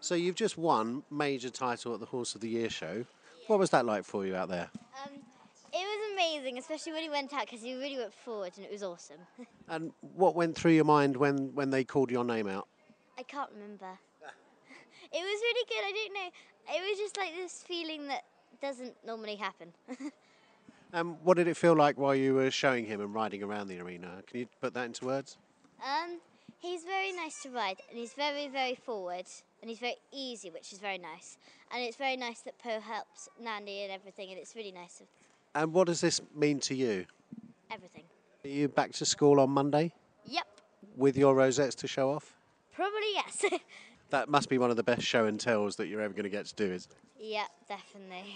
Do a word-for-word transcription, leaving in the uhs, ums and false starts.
So you've just won major title at the Horse of the Year show. What was that like for you out there? Um, it was amazing, especially when he went out because he really went forward and it was awesome. And what went through your mind when, when they called your name out? I can't remember. It was really good. I don't know. It was just like this feeling that doesn't normally happen. And what did it feel like while you were showing him and riding around the arena? Can you put that into words? um, he's very nice to ride, and he's very, very forward, and he's very easy, which is very nice. And it's very nice that Poe helps Nandy and everything, and it's really nice of And what does this mean to you? everything. Are you back to school on Monday Yep, with your rosettes to show off? probably yes. That must be one of the best show and tells that you're ever going to get to do, is it? Yep, definitely.